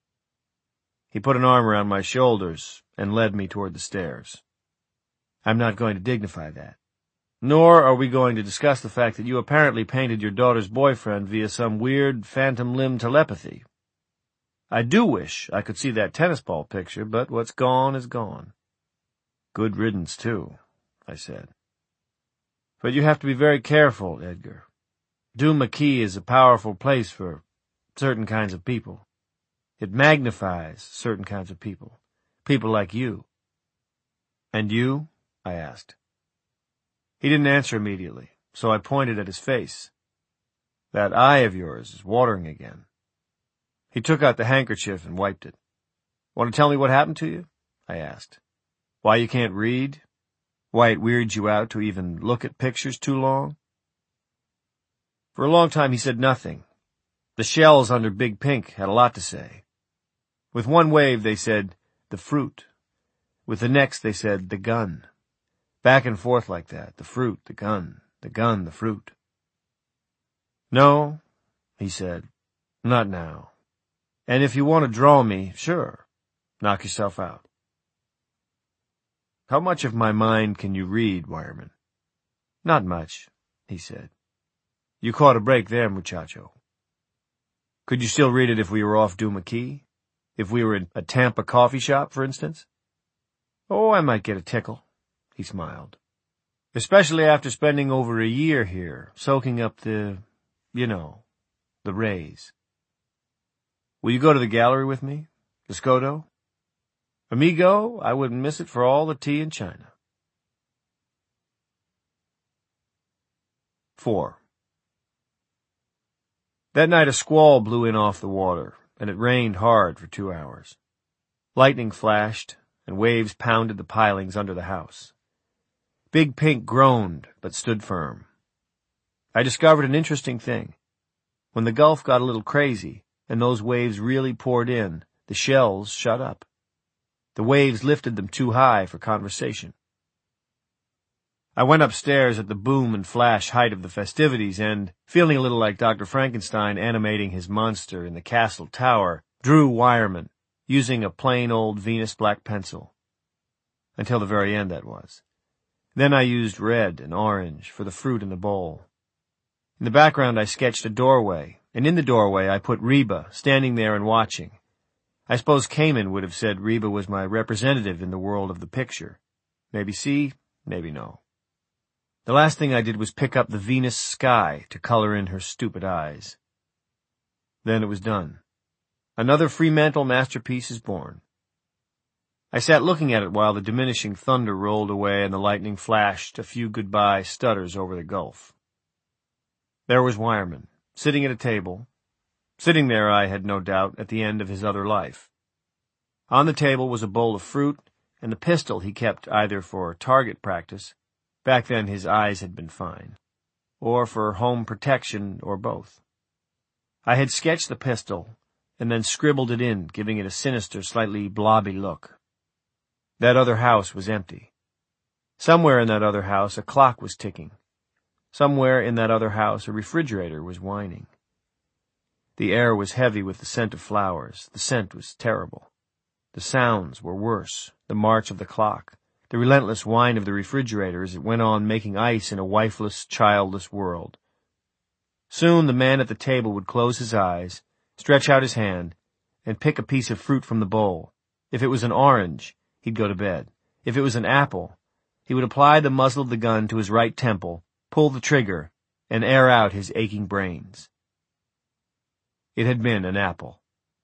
He put an arm around my shoulders and led me toward the stairs. I'm not going to dignify that. Nor are we going to discuss the fact that you apparently painted your daughter's boyfriend via some weird phantom limb telepathy. I do wish I could see that tennis ball picture, but what's gone is gone. Good riddance, too, I said. But you have to be very careful, Edgar. Duma-Key is a powerful place for certain kinds of people. It magnifies certain kinds of people. People like you. And you? I asked. He didn't answer immediately, so I pointed at his face. That eye of yours is watering again." He took out the handkerchief and wiped it. "Want to tell me what happened to you?" I asked. "Why you can't read? Why it weirds you out to even look at pictures too long?" For a long time he said nothing. The shells under Big Pink had a lot to say. With one wave they said, "the fruit." With the next they said, "the gun." Back and forth like that, the fruit, the gun, the gun, the fruit. "No," he said, "not now. And if you want to draw me, sure, knock yourself out." "How much of my mind can you read, Wireman?" "Not much," he said. "You caught a break there, muchacho." "Could you still read it if we were off Duma Key? If we were in a Tampa coffee shop, for instance?" "Oh, I might get a tickle," he smiled. "Especially after spending over a year here, soaking up the, you know, the rays." "Will you go to the gallery with me? The Scoto?" "Amigo, I wouldn't miss it for all the tea in China." Four. That night a squall blew in off the water, and it rained hard for two hours. Lightning flashed, and waves pounded the pilings under the house. Big Pink groaned, but stood firm. I discovered an interesting thing. When the Gulf got a little crazy, and those waves really poured in, the shells shut up. The waves lifted them too high for conversation. I went upstairs at the boom and flash height of the festivities and, feeling a little like Doctor Frankenstein animating his monster in the castle tower, drew Wireman, using a plain old Venus black pencil. Until the very end, that was. Then I used red and orange for the fruit in the bowl. In the background I sketched a doorway, and in the doorway I put Reba, standing there and watching. I suppose Cayman would have said Reba was my representative in the world of the picture. Maybe see, maybe no. The last thing I did was pick up the Venus sky to color in her stupid eyes. Then it was done. Another Fremantle masterpiece is born. I sat looking at it while the diminishing thunder rolled away and the lightning flashed a few goodbye stutters over the Gulf. There was Wireman, sitting at a table. Sitting there, I had no doubt, at the end of his other life. On the table was a bowl of fruit and the pistol he kept either for target practice — back then his eyes had been fine — or for home protection, or both. I had sketched the pistol and then scribbled it in, giving it a sinister, slightly blobby look. That other house was empty. Somewhere in that other house a clock was ticking. Somewhere in that other house a refrigerator was whining. The air was heavy with the scent of flowers. The scent was terrible. The sounds were worse. The march of the clock. The relentless whine of the refrigerator as it went on making ice in a wifeless, childless world. Soon the man at the table would close his eyes, stretch out his hand, and pick a piece of fruit from the bowl. If it was an orange, he'd go to bed. If it was an apple, he would apply the muzzle of the gun to his right temple, pull the trigger, and air out his aching brains. It had been an apple.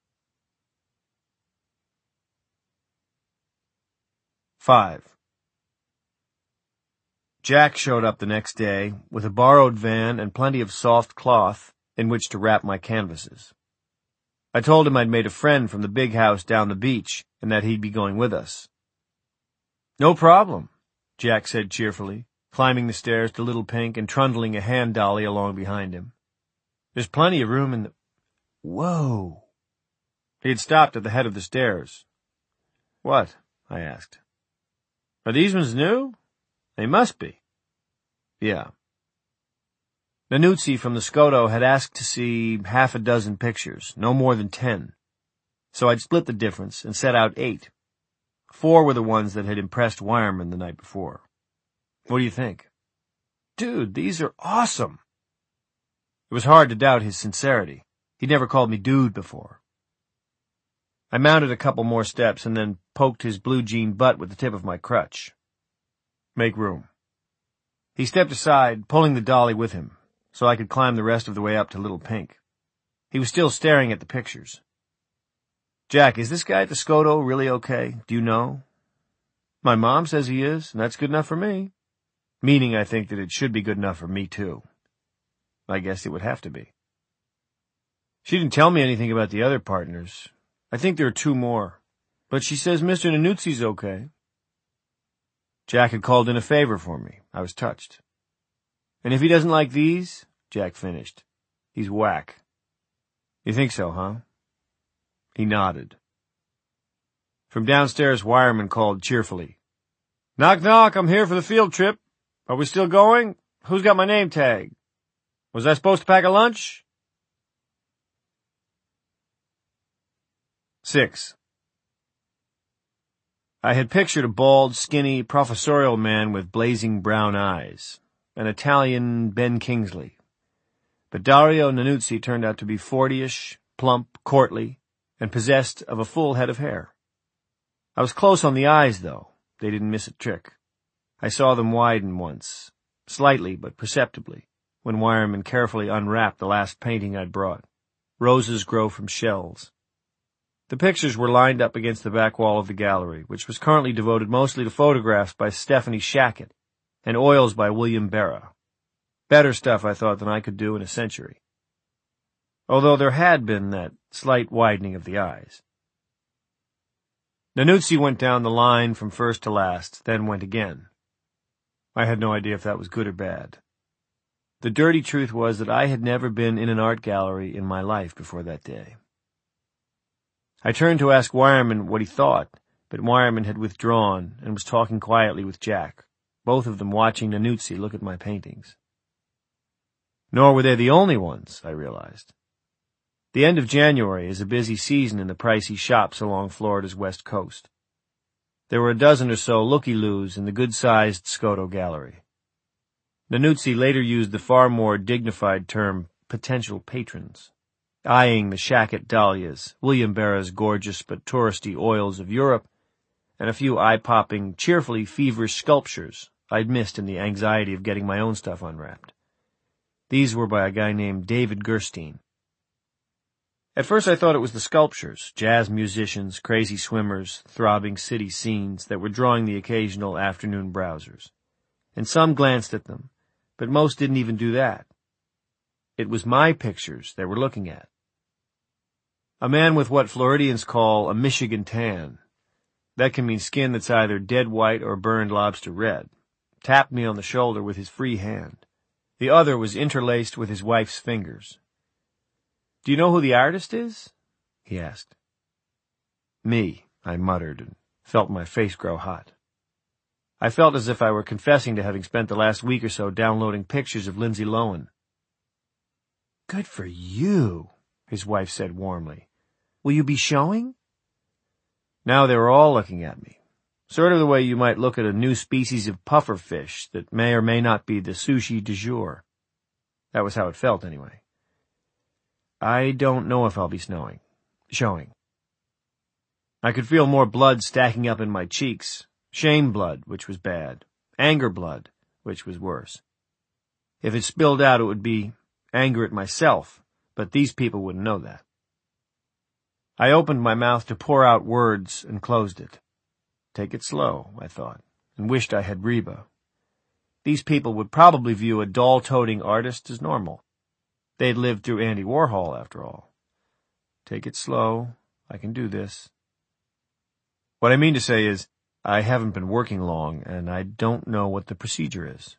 Five. Jack showed up the next day with a borrowed van and plenty of soft cloth in which to wrap my canvases. I told him I'd made a friend from the big house down the beach and that he'd be going with us. "No problem," Jack said cheerfully, climbing the stairs to Little Pink and trundling a hand dolly along behind him. "There's plenty of room in the—" Whoa! He had stopped at the head of the stairs. "What?" I asked. "Are these ones new? They must be." "Yeah." Nannuzzi from the Scoto had asked to see half a dozen pictures, no more than ten. So I'd split the difference and set out eight. Four were the ones that had impressed Wireman the night before. "What do you think?" "Dude, these are awesome." It was hard to doubt his sincerity. He'd never called me dude before. I mounted a couple more steps and then poked his blue jean butt with the tip of my crutch. "Make room." He stepped aside, pulling the dolly with him, so I could climb the rest of the way up to Little Pink. He was still staring at the pictures. "Jack, is this guy at the Scoto really okay? Do you know?" "My mom says he is, and that's good enough for me." Meaning I think that it should be good enough for me, too. I guess it would have to be. She didn't tell me anything about the other partners. I think there are two more. But she says Mister Nannuzzi's okay. Jack had called in a favor for me. I was touched. And if he doesn't like these, Jack finished, he's whack. You think so, huh? He nodded. From downstairs, Wireman called cheerfully. Knock, knock, I'm here for the field trip. Are we still going? Who's got my name tag? Was I supposed to pack a lunch? Six. I had pictured a bald, skinny, professorial man with blazing brown eyes, an Italian Ben Kingsley. But Dario Nannuzzi turned out to be fortyish, plump, courtly, and possessed of a full head of hair. I was close on the eyes, though. They didn't miss a trick. I saw them widen once, slightly but perceptibly, when Wireman carefully unwrapped the last painting I'd brought. Roses grow from shells. The pictures were lined up against the back wall of the gallery, which was currently devoted mostly to photographs by Stephanie Shackett and oils by William Berra. Better stuff, I thought, than I could do in a century. Although there had been that slight widening of the eyes. Nannuzzi went down the line from first to last, then went again. I had no idea if that was good or bad. The dirty truth was that I had never been in an art gallery in my life before that day. I turned to ask Wireman what he thought, but Wireman had withdrawn and was talking quietly with Jack, both of them watching Nannuzzi look at my paintings. Nor were they the only ones, I realized. The end of January is a busy season in the pricey shops along Florida's west coast. There were a dozen or so looky-loos in the good-sized Scoto Gallery. Nannuzzi later used the far more dignified term potential patrons, eyeing the Shackett dahlias, William Berra's gorgeous but touristy oils of Europe, and a few eye-popping, cheerfully feverish sculptures I'd missed in the anxiety of getting my own stuff unwrapped. These were by a guy named David Gerstein. At first I thought it was the sculptures, jazz musicians, crazy swimmers, throbbing city scenes that were drawing the occasional afternoon browsers. And some glanced at them, but most didn't even do that. It was my pictures they were looking at. A man with what Floridians call a Michigan tan. That can mean skin that's either dead white or burned lobster red. Tapped me on the shoulder with his free hand. The other was interlaced with his wife's fingers. Do you know who the artist is? He asked. Me, I muttered, and felt my face grow hot. I felt as if I were confessing to having spent the last week or so downloading pictures of Lindsay Lohan. Good for you, his wife said warmly. Will you be showing? Now they were all looking at me, sort of the way you might look at a new species of puffer fish that may or may not be the sushi du jour. That was how it felt, anyway. I don't know if I'll be snowing, showing. I could feel more blood stacking up in my cheeks, shame blood, which was bad, anger blood, which was worse. If it spilled out, it would be anger at myself, but these people wouldn't know that. I opened my mouth to pour out words and closed it. Take it slow, I thought, and wished I had Reba. These people would probably view a doll-toting artist as normal. They'd lived through Andy Warhol, after all. Take it slow. I can do this. What I mean to say is, I haven't been working long, and I don't know what the procedure is.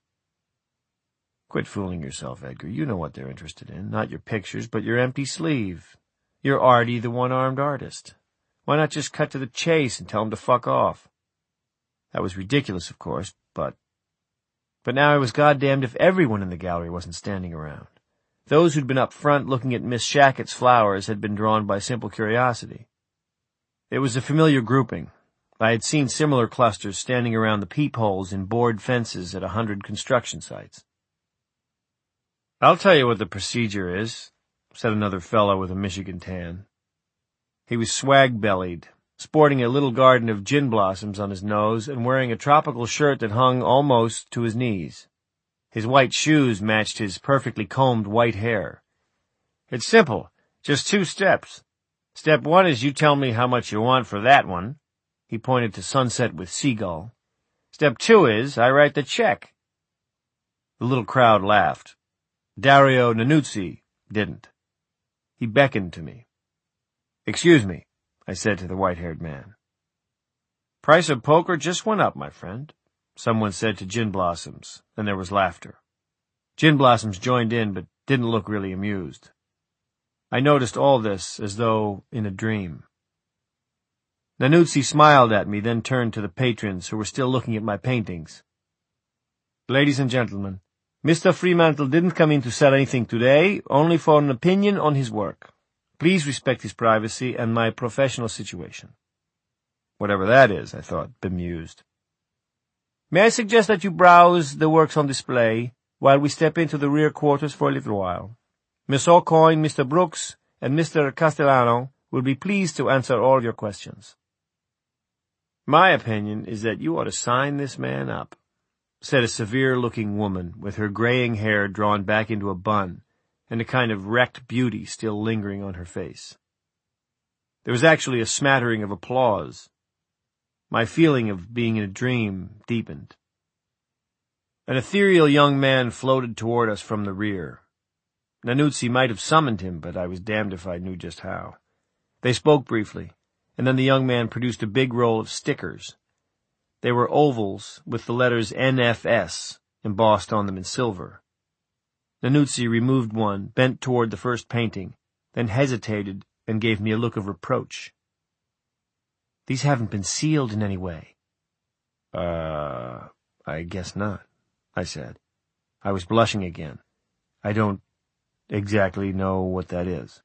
Quit fooling yourself, Edgar. You know what they're interested in. Not your pictures, but your empty sleeve. You're Artie, the one-armed artist. Why not just cut to the chase and tell him to fuck off? That was ridiculous, of course, but... But now I was goddamned if everyone in the gallery wasn't standing around. Those who'd been up front looking at Miss Shackett's flowers had been drawn by simple curiosity. It was a familiar grouping. I had seen similar clusters standing around the peepholes in board fences at a hundred construction sites. I'll tell you what the procedure is, said another fellow with a Michigan tan. He was swag-bellied, sporting a little garden of gin blossoms on his nose and wearing a tropical shirt that hung almost to his knees. His white shoes matched his perfectly combed white hair. It's simple, just two steps. Step one is you tell me how much you want for that one. He pointed to Sunset with Seagull. Step two is I write the check. The little crowd laughed. Dario Nannuzzi didn't. He beckoned to me. "Excuse me," I said to the white-haired man. "Price of poker just went up, my friend," someone said to Gin Blossoms, and there was laughter. Gin Blossoms joined in, but didn't look really amused. I noticed all this as though in a dream. Nannuzzi smiled at me, then turned to the patrons who were still looking at my paintings. "Ladies and gentlemen, Mister Fremantle didn't come in to sell anything today, only for an opinion on his work. Please respect his privacy and my professional situation." Whatever that is, I thought, bemused. "May I suggest that you browse the works on display while we step into the rear quarters for a little while? Miss Aucoin, Mister Brooks, and Mister Castellano will be pleased to answer all your questions." "My opinion is that you ought to sign this man up," said a severe-looking woman with her graying hair drawn back into a bun and a kind of wrecked beauty still lingering on her face. There was actually a smattering of applause. My feeling of being in a dream deepened. An ethereal young man floated toward us from the rear. Nannuzzi might have summoned him, but I was damned if I knew just how. They spoke briefly, and then the young man produced a big roll of stickers. They were ovals with the letters N F S embossed on them in silver. Nannuzzi removed one, bent toward the first painting, then hesitated and gave me a look of reproach. "These haven't been sealed in any way." Uh, I guess not," I said. I was blushing again. "I don't exactly know what that is."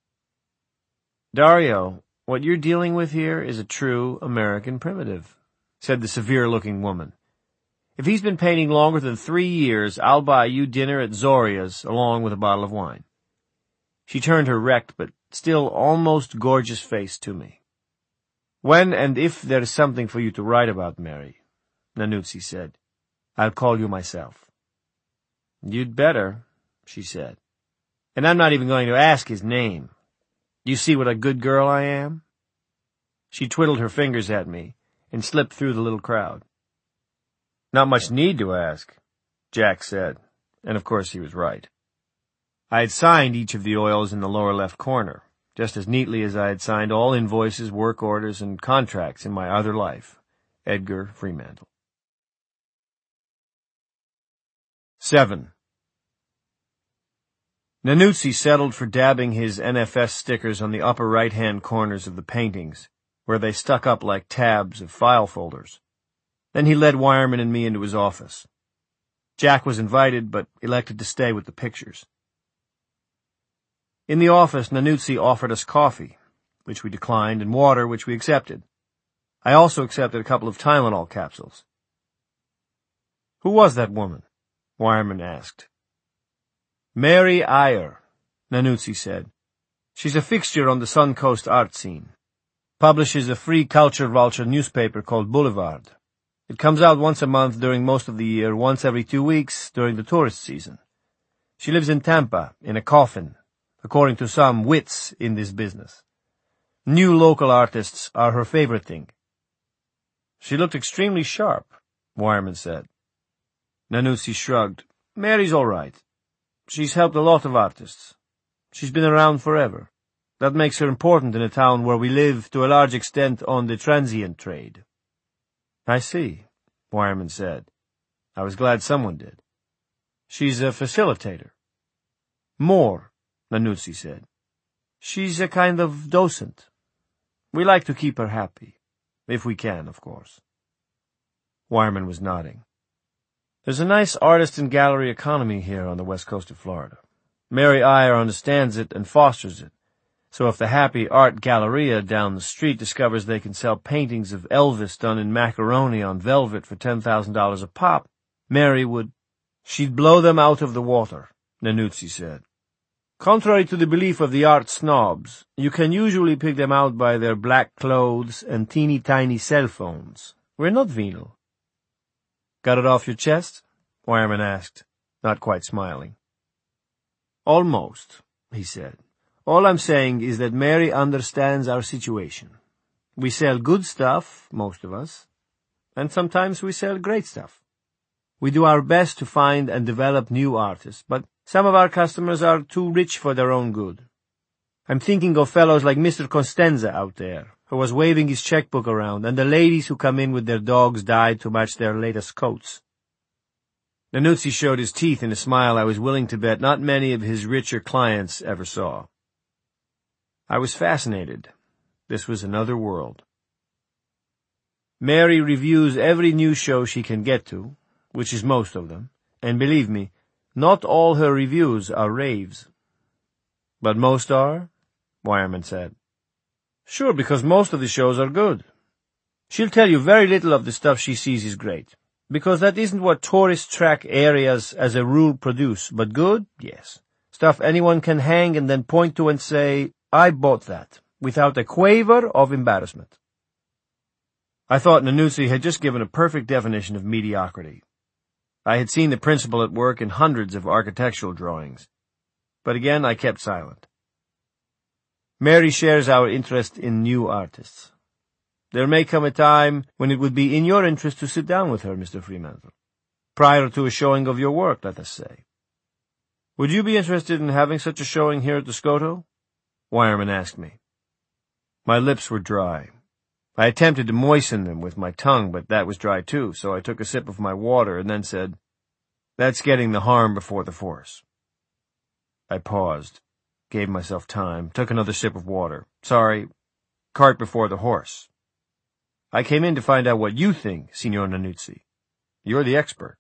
"Dario, what you're dealing with here is a true American primitive," said the severe-looking woman. "If he's been painting longer than three years, I'll buy you dinner at Zoria's along with a bottle of wine." She turned her wrecked but still almost gorgeous face to me. "When and if there's something for you to write about, Mary," Nannuzzi said, "I'll call you myself." "You'd better," she said. "And I'm not even going to ask his name. You see what a good girl I am?" She twiddled her fingers at me and slipped through the little crowd. "Not much need to ask," Jack said, and of course he was right. I had signed each of the oils in the lower left corner, just as neatly as I had signed all invoices, work orders, and contracts in my other life. Edgar Fremantle. Seven. Nannuzzi settled for dabbing his N F S stickers on the upper right-hand corners of the paintings, where they stuck up like tabs of file folders. Then he led Wireman and me into his office. Jack was invited, but elected to stay with the pictures. In the office, Nannuzzi offered us coffee, which we declined, and water, which we accepted. I also accepted a couple of Tylenol capsules. "Who was that woman?" Wireman asked. "Mary Eyre," Nannuzzi said. "She's a fixture on the Suncoast art scene. Publishes a free culture vulture newspaper called Boulevard. It comes out once a month during most of the year, once every two weeks during the tourist season. She lives in Tampa, in a coffin, according to some wits in this business. New local artists are her favorite thing." "She looked extremely sharp," Wireman said. Nannuzzi shrugged. "Mary's all right. She's helped a lot of artists. She's been around forever. That makes her important in a town where we live to a large extent on the transient trade." "I see," Wireman said. I was glad someone did. "She's a facilitator." "More," Nannuzzi said. "She's a kind of docent. We like to keep her happy. If we can, of course." Wireman was nodding. "There's a nice artist and gallery economy here on the west coast of Florida. Mary Eyre understands it and fosters it. So if the Happy Art Galleria down the street discovers they can sell paintings of Elvis done in macaroni on velvet for ten thousand dollars a pop, Mary would—" "She'd blow them out of the water," Nannuzzi said. "Contrary to the belief of the art snobs, you can usually pick them out by their black clothes and teeny-tiny cell phones. We're not venal." "Got it off your chest?" Wireman asked, not quite smiling. "Almost," he said. "All I'm saying is that Mary understands our situation. We sell good stuff, most of us, and sometimes we sell great stuff. We do our best to find and develop new artists, but some of our customers are too rich for their own good. I'm thinking of fellows like Mister Costanza out there, who was waving his checkbook around, and the ladies who come in with their dogs dyed to match their latest coats. Nannuzzi showed his teeth in a smile I was willing to bet not many of his richer clients ever saw. I was fascinated. This was another world. Mary reviews every new show she can get to, which is most of them, and believe me, not all her reviews are raves. But most are? Weyermann said. Sure, because most of the shows are good. She'll tell you very little of the stuff she sees is great, because that isn't what tourist track areas as a rule produce, but good, yes. Stuff anyone can hang and then point to and say, I bought that, without a quaver of embarrassment. I thought Nannuzzi had just given a perfect definition of mediocrity. I had seen the principle at work in hundreds of architectural drawings. But again, I kept silent. Mary shares our interest in new artists. There may come a time when it would be in your interest to sit down with her, Mister Fremantle, prior to a showing of your work, let us say. Would you be interested in having such a showing here at the Scotto? Weyermann asked me. My lips were dry. I attempted to moisten them with my tongue, but that was dry too, so I took a sip of my water and then said, That's getting the harm before the force. I paused, gave myself time, took another sip of water. Sorry, cart before the horse. I came in to find out what you think, Signor Nannuzzi. You're the expert.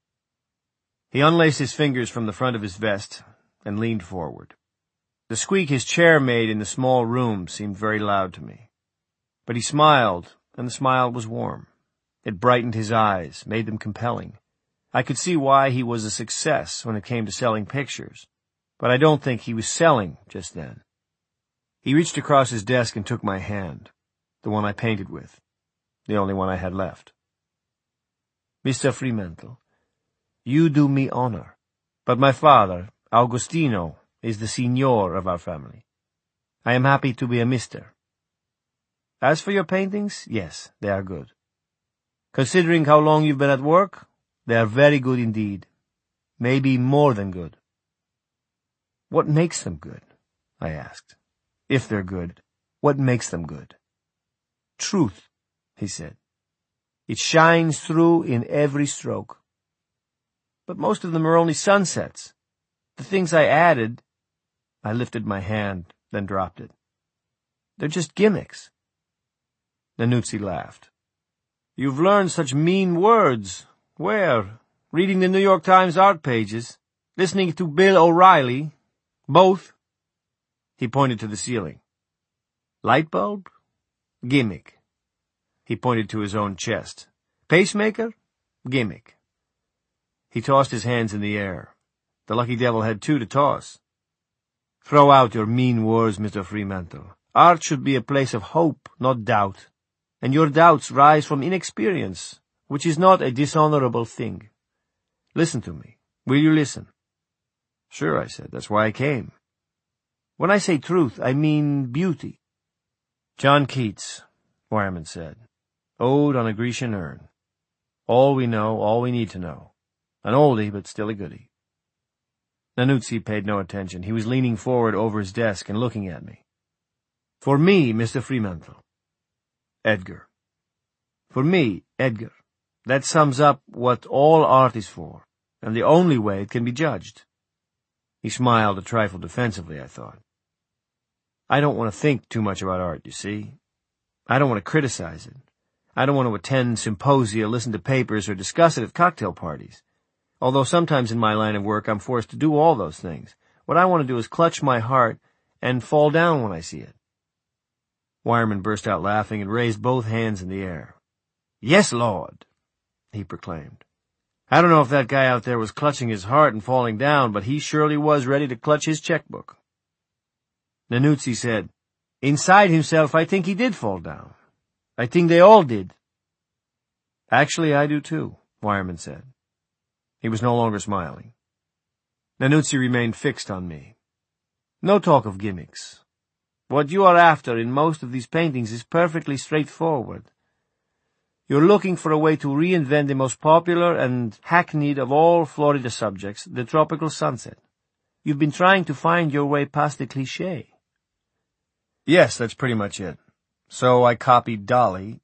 He unlaced his fingers from the front of his vest and leaned forward. The squeak his chair made in the small room seemed very loud to me. But he smiled, and the smile was warm. It brightened his eyes, made them compelling. I could see why he was a success when it came to selling pictures, but I don't think he was selling just then. He reached across his desk and took my hand, the one I painted with, the only one I had left. Mister Fremantle, you do me honor, but my father, Augustino, is the signor of our family. I am happy to be a mister. As for your paintings, yes, they are good. Considering how long you've been at work, they are very good indeed. Maybe more than good. What makes them good? I asked. If they're good, what makes them good? Truth, he said. It shines through in every stroke. But most of them are only sunsets. The things I added, I lifted my hand, then dropped it. They're just gimmicks. Nannuzzi laughed. You've learned such mean words. Where? Reading the New York Times art pages? Listening to Bill O'Reilly? Both? He pointed to the ceiling. Light bulb? Gimmick. He pointed to his own chest. Pacemaker? Gimmick. He tossed his hands in the air. The lucky devil had two to toss. Throw out your mean words, Mister Fremantle. Art should be a place of hope, not doubt. And your doubts rise from inexperience, which is not a dishonorable thing. Listen to me. Will you listen? Sure, I said. That's why I came. When I say truth, I mean beauty. John Keats, Weyermann said. Ode on a Grecian urn. All we know, all we need to know. An oldie, but still a goodie. Nannuzzi paid no attention. He was leaning forward over his desk and looking at me. For me, Mister Fremantle. Edgar. For me, Edgar. That sums up what all art is for, and the only way it can be judged. He smiled a trifle defensively, I thought. I don't want to think too much about art, you see. I don't want to criticize it. I don't want to attend symposia, listen to papers, or discuss it at cocktail parties. Although sometimes in my line of work I'm forced to do all those things. What I want to do is clutch my heart and fall down when I see it. Weyermann burst out laughing and raised both hands in the air. Yes, Lord, he proclaimed. I don't know if that guy out there was clutching his heart and falling down, but he surely was ready to clutch his checkbook. Nannuzzi said, Inside himself, I think he did fall down. I think they all did. Actually, I do too, Weyermann said. He was no longer smiling. Nannuzzi remained fixed on me. No talk of gimmicks. What you are after in most of these paintings is perfectly straightforward. You're looking for a way to reinvent the most popular and hackneyed of all Florida subjects, the tropical sunset. You've been trying to find your way past the cliché. Yes, that's pretty much it. So I copied Dolly,